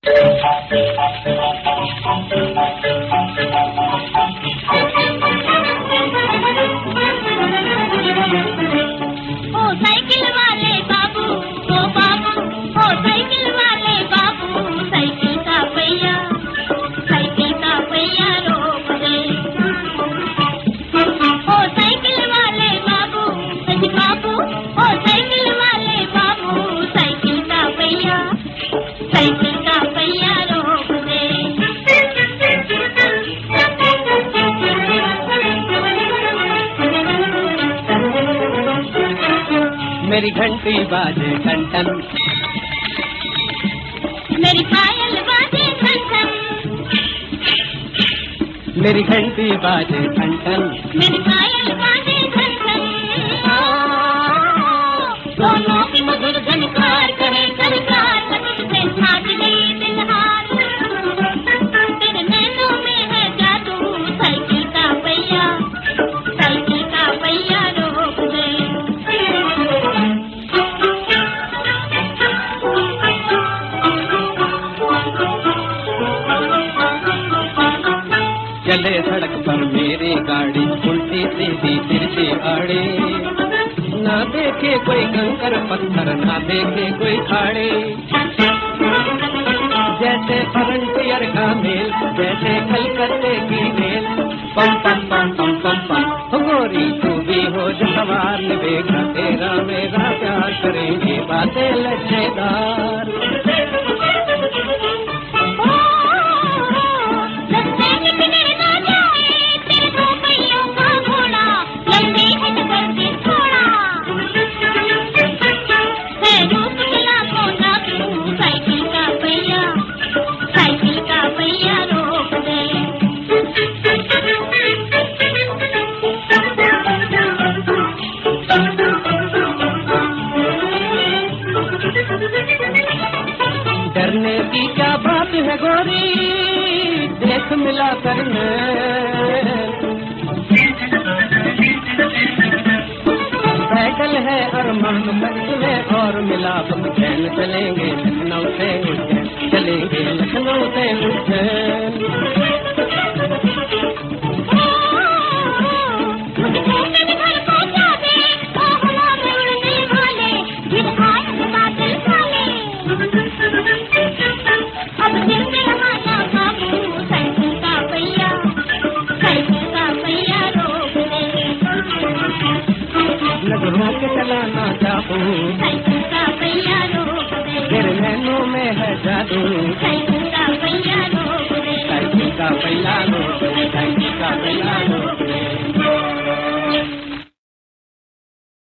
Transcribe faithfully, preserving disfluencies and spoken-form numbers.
Cycle वाले बाबू, ओ बाबू, ओ cycle वाले बाबू, cycle का पहिया, साइकिल का पहिया रोक दे। ओ साइकिल वाले बाबू, सच बाबू, ओ साइकिल वाले बाबू, साइकिल का पहिया, साइकिल का पहिया रोक दे। मेरी घंटी बाजे टन टन, मेरी पायल बाजे टन टन, मेरी घंटी बाजे टन टन, मेरी पायल बाजे टन टन। दोनों की मधुर झनकार करे सरकार, लगन से भाग गई दिलहार। तेरे नैनों में है जादू, साइकिल का पहिया, साइकिल का पहिया रोक दे। चले सड़क पर मेरी गाड़ी, उल्टी सीधी तिरछी आड़े, ना देखे कोई कंकर पत्थर, ना देखे कोई खाड़े। जैसे फ्रंटियर का मेल, जैसे कलकत्ते की मेल, पम पम पम पम पम पम। गोरी तू भी हो जो सवार, निभेगा तेरा मेरा प्यार, करेंगे बातें लच्छेदार। डरने की क्या बात है गोरी, देख मिला करने। पैदल है अरमान मंच में और मिलाप उज्जैन चलेंगे, लखनऊ से उज्जैन चलेंगे, लखनऊ से उज्जैन। नजरों के चलाना चाहूँ, साइकिल का पहिया रोक दे। तेरे नैनों में है जादू, साइकिल का पहिया रोक दे। साइकिल का पहिया रोक दे, साइकिल का पहिया रोक दे।